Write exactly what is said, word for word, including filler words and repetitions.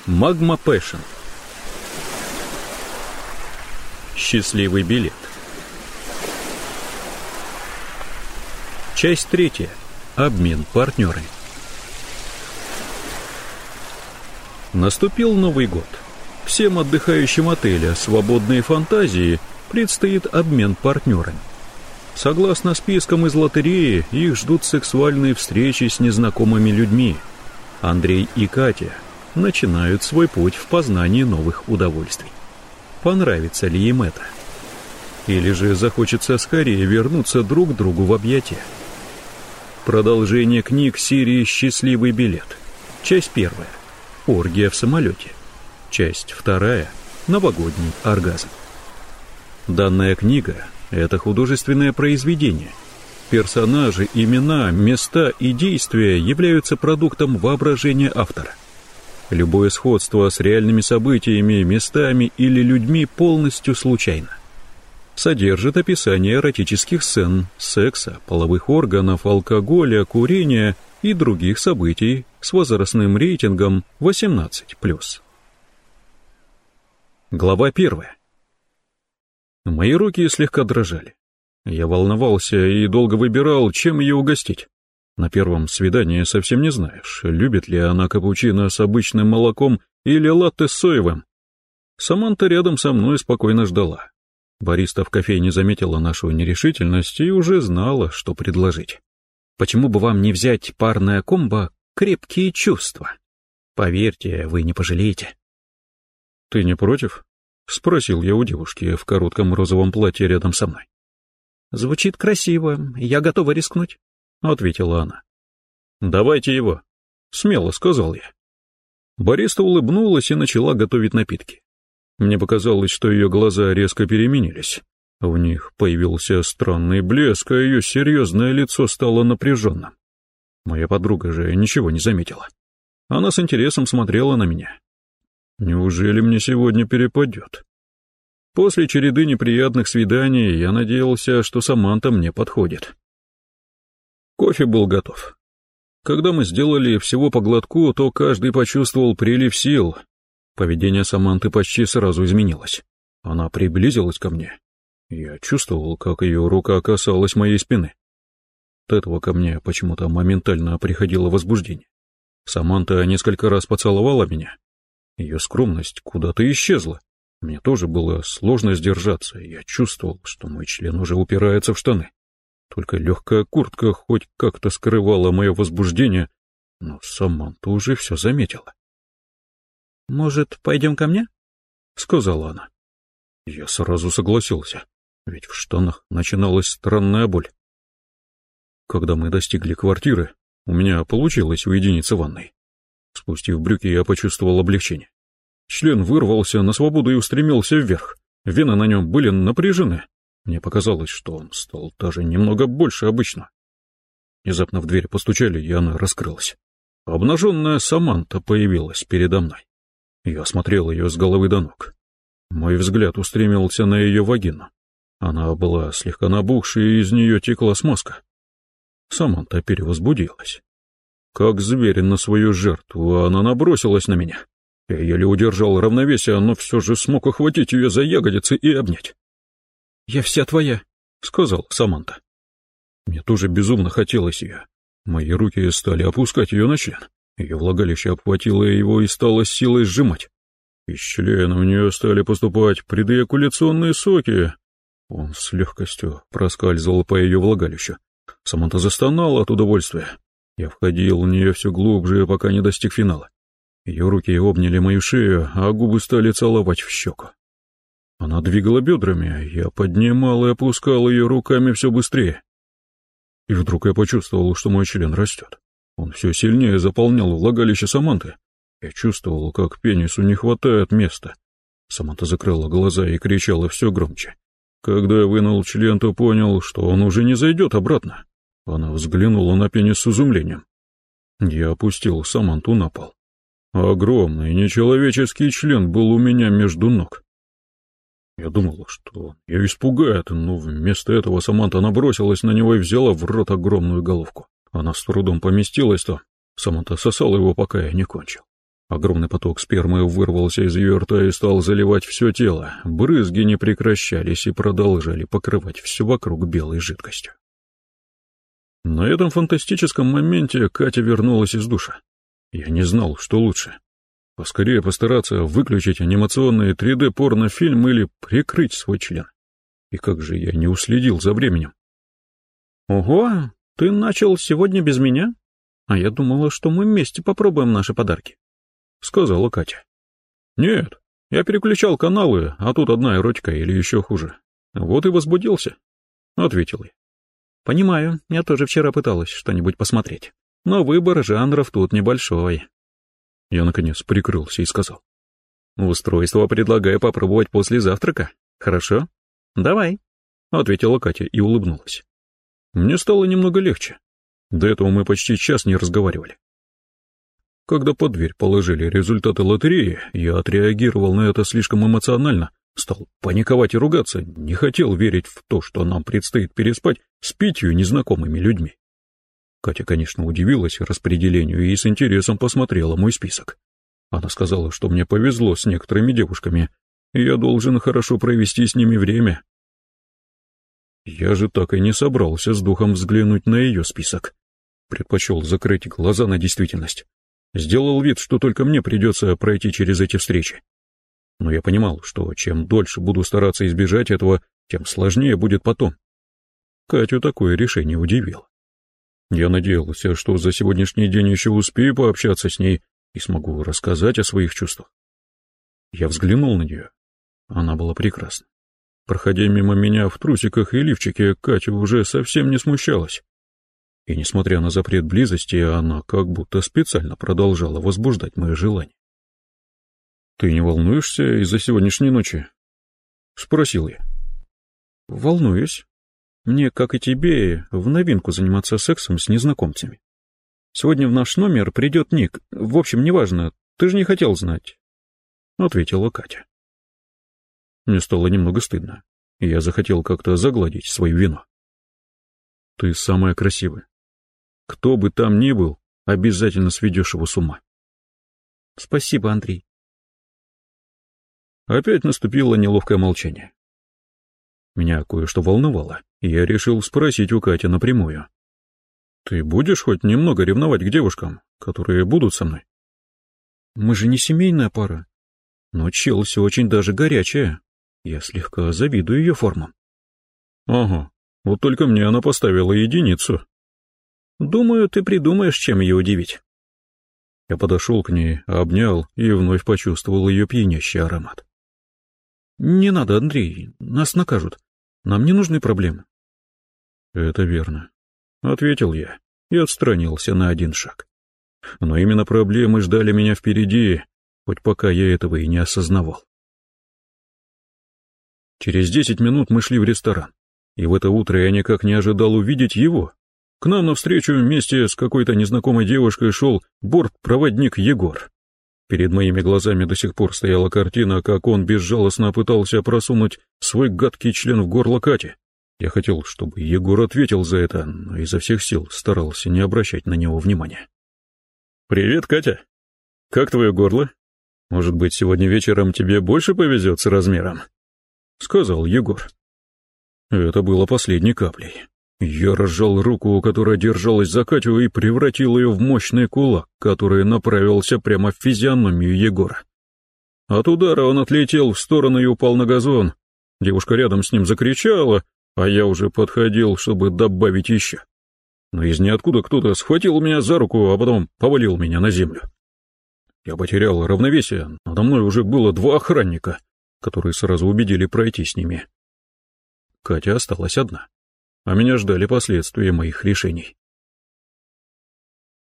Магма Пэшн. Счастливый билет. Часть третья. Обмен партнерами. Наступил Новый год. Всем отдыхающим отеля «Свободные фантазии» предстоит обмен партнерами. Согласно спискам из лотереи, их ждут сексуальные встречи с незнакомыми людьми. Андрей и Катя начинают свой путь в познании новых удовольствий. Понравится ли им это? Или же захочется скорее вернуться друг к другу в объятия? Продолжение книг серии «Счастливый билет». Часть первая. Оргия в самолете. Часть вторая. Новогодний оргазм. Данная книга – это художественное произведение. Персонажи, имена, места и действия являются продуктом воображения автора. Любое сходство с реальными событиями, местами или людьми полностью случайно. Содержит описание эротических сцен, секса, половых органов, алкоголя, курения и других событий с возрастным рейтингом восемнадцать плюс. Глава первая. Мои руки слегка дрожали. Я волновался и долго выбирал, чем ее угостить. На первом свидании совсем не знаешь, любит ли она капучино с обычным молоком или латте с соевым. Саманта рядом со мной спокойно ждала. Бариста в кофейне заметила нашу нерешительность и уже знала, что предложить. Почему бы вам не взять парное комбо «Крепкие чувства»? Поверьте, вы не пожалеете. Ты не против? — спросил я у девушки в коротком розовом платье рядом со мной. «Звучит красиво, я готова рискнуть», — ответила она. «Давайте его», — смело сказал я. Бариста улыбнулась и начала готовить напитки. Мне показалось, что ее глаза резко переменились. В них появился странный блеск, а ее серьезное лицо стало напряженным. Моя подруга же ничего не заметила. Она с интересом смотрела на меня. Неужели мне сегодня перепадет? После череды неприятных свиданий я надеялся, что Саманта мне подходит. Кофе был готов. Когда мы сделали всего по глотку, то каждый почувствовал прилив сил. Поведение Саманты почти сразу изменилось. Она приблизилась ко мне. Я чувствовал, как ее рука касалась моей спины. От этого ко мне почему-то моментально приходило возбуждение. Саманта несколько раз поцеловала меня. Ее скромность куда-то исчезла. Мне тоже было сложно сдержаться, я чувствовал, что мой член уже упирается в штаны. Только легкая куртка хоть как-то скрывала мое возбуждение, но Саманта уже все заметила. «Может, пойдем ко мне?» — сказала она. Я сразу согласился, ведь в штанах начиналась странная боль. Когда мы достигли квартиры, у меня получилось уединиться в ванной. Спустив брюки, я почувствовал облегчение. Член вырвался на свободу и устремился вверх. Вены на нем были напряжены. Мне показалось, что он стал даже немного больше обычного. Внезапно в дверь постучали, и она раскрылась. Обнаженная Саманта появилась передо мной. Я осмотрел ее с головы до ног. Мой взгляд устремился на ее вагину. Она была слегка набухшей, и из нее текла смазка. Саманта перевозбудилась. Как зверь на свою жертву, она набросилась на меня. Я еле удержал равновесие, но все же смог охватить ее за ягодицы и обнять. «Я вся твоя», — сказал Саманта. Мне тоже безумно хотелось ее. Мои руки стали опускать ее на член. Ее влагалище обхватило его и стало силой сжимать. Из члена в нее стали поступать предэякуляционные соки. Он с легкостью проскальзывал по ее влагалищу. Саманта застонала от удовольствия. Я входил в нее все глубже, пока не достиг финала. Ее руки обняли мою шею, а губы стали целовать в щеку. Она двигала бедрами, я поднимал и опускал ее руками все быстрее. И вдруг я почувствовал, что мой член растет. Он все сильнее заполнял влагалище Саманты. Я чувствовал, как пенису не хватает места. Саманта закрыла глаза и кричала все громче. Когда я вынул член, то понял, что он уже не зайдет обратно. Она взглянула на пенис с изумлением. Я опустил Саманту на пол. Огромный нечеловеческий член был у меня между ног. Я думал, что ее испугает, но вместо этого Саманта набросилась на него и взяла в рот огромную головку. Она с трудом поместилась там. Саманта сосала его, пока я не кончил. Огромный поток спермы вырвался из ее рта и стал заливать все тело. Брызги не прекращались и продолжали покрывать все вокруг белой жидкостью. На этом фантастическом моменте Катя вернулась из душа. Я не знал, что лучше. Поскорее постараться выключить анимационный три дэ порнофильм или прикрыть свой член. И как же я не уследил за временем. «Ого, ты начал сегодня без меня? А я думала, что мы вместе попробуем наши подарки», — сказала Катя. «Нет, я переключал каналы, а тут одна эротика или еще хуже. Вот и возбудился», — ответил я. «Понимаю, я тоже вчера пыталась что-нибудь посмотреть, но выбор жанров тут небольшой». Я, наконец, прикрылся и сказал. «Устройство предлагаю попробовать после завтрака, хорошо?» «Давай», — ответила Катя и улыбнулась. Мне стало немного легче. До этого мы почти час не разговаривали. Когда под дверь положили результаты лотереи, я отреагировал на это слишком эмоционально, стал паниковать и ругаться, не хотел верить в то, что нам предстоит переспать с пятью незнакомыми людьми. Катя, конечно, удивилась распределению и с интересом посмотрела мой список. Она сказала, что мне повезло с некоторыми девушками, и я должен хорошо провести с ними время. Я же так и не собрался с духом взглянуть на ее список. Предпочел закрыть глаза на действительность. Сделал вид, что только мне придется пройти через эти встречи. Но я понимал, что чем дольше буду стараться избежать этого, тем сложнее будет потом. Катю такое решение удивило. Я надеялся, что за сегодняшний день еще успею пообщаться с ней и смогу рассказать о своих чувствах. Я взглянул на нее. Она была прекрасна. Проходя мимо меня в трусиках и лифчике, Катя уже совсем не смущалась. И, несмотря на запрет близости, она как будто специально продолжала возбуждать мое желание. «Ты не волнуешься из-за сегодняшней ночи?» — спросил я. «Волнуюсь. Мне, как и тебе, в новинку заниматься сексом с незнакомцами. Сегодня в наш номер придет Ник. В общем, неважно, ты же не хотел знать», — ответила Катя. Мне стало немного стыдно, и я захотел как-то загладить свою вину. «Ты самая красивая. Кто бы там ни был, обязательно сведешь его с ума». «Спасибо, Андрей». Опять наступило неловкое молчание. Меня кое-что волновало, и я решил спросить у Кати напрямую. «Ты будешь хоть немного ревновать к девушкам, которые будут со мной?» «Мы же не семейная пара. Но Челси очень даже горячая. Я слегка завидую ее формам». «Ага, вот только мне она поставила единицу». «Думаю, ты придумаешь, чем ее удивить». Я подошел к ней, обнял и вновь почувствовал ее пьянящий аромат. «Не надо, Андрей, нас накажут. Нам не нужны проблемы». «Это верно», — ответил я и отстранился на один шаг. Но именно проблемы ждали меня впереди, хоть пока я этого и не осознавал. Через десять минут мы шли в ресторан, и в это утро я никак не ожидал увидеть его. К нам навстречу вместе с какой-то незнакомой девушкой шел бортпроводник Егор. Перед моими глазами до сих пор стояла картина, как он безжалостно пытался просунуть свой гадкий член в горло Кати. Я хотел, чтобы Егор ответил за это, но изо всех сил старался не обращать на него внимания. «Привет, Катя. Как твое горло? Может быть, сегодня вечером тебе больше повезет с размером?» — сказал Егор. Это было последней каплей. Я разжал руку, которая держалась за Катю, и превратил ее в мощный кулак, который направился прямо в физиономию Егора. От удара он отлетел в сторону и упал на газон. Девушка рядом с ним закричала, а я уже подходил, чтобы добавить еще. Но из ниоткуда кто-то схватил меня за руку, а потом повалил меня на землю. Я потерял равновесие, надо мной уже было два охранника, которые сразу убедили пройти с ними. Катя осталась одна, а меня ждали последствия моих решений.